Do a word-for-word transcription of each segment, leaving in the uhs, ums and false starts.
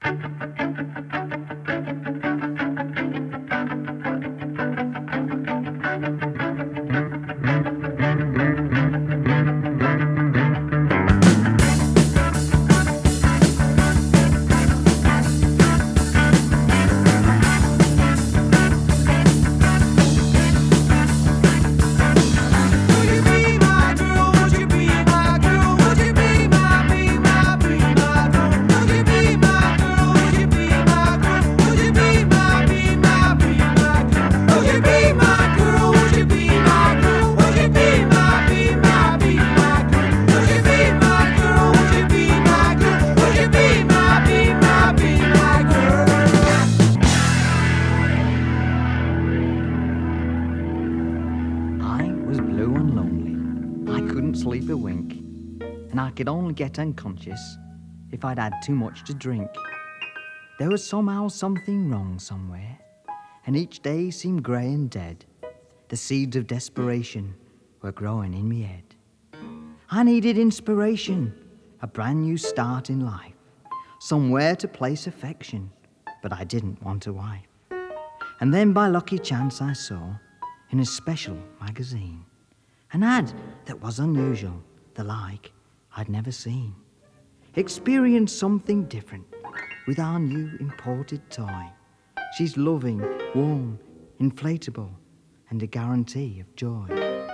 Sleep a wink, and I could only get unconscious if I'd had too much to drink. There was somehow something wrong somewhere, and each day seemed grey and dead. The seeds of desperation were growing in me head. I needed inspiration, a brand new start in life, somewhere to place affection, but I didn't want a wife. And then by lucky chance I saw, in a special magazine, an ad that was unusual, the like I'd never seen. Experience something different with our new imported toy. She's loving, warm, inflatable, and a guarantee of joy.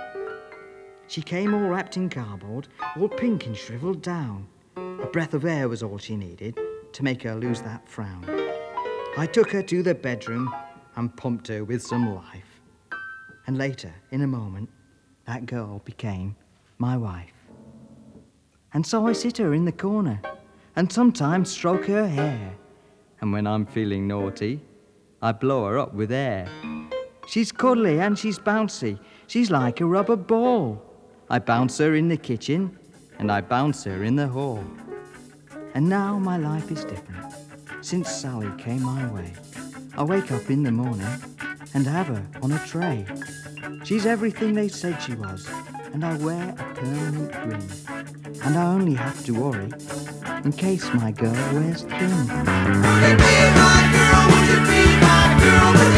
She came all wrapped in cardboard, all pink and shriveled down. A breath of air was all she needed to make her lose that frown. I took her to the bedroom and pumped her with some life. And later, in a moment, that girl became my wife. And so I sit her in the corner and sometimes stroke her hair. And when I'm feeling naughty, I blow her up with air. She's cuddly and she's bouncy. She's like a rubber ball. I bounce her in the kitchen and I bounce her in the hall. And now my life is different since Sally came my way. I wake up in the morning and have her on a tray. She's everything they said she was, and I wear a permanent grin. And I only have to worry in case my girl wears thin. Would you be my girl? Would you be my girl?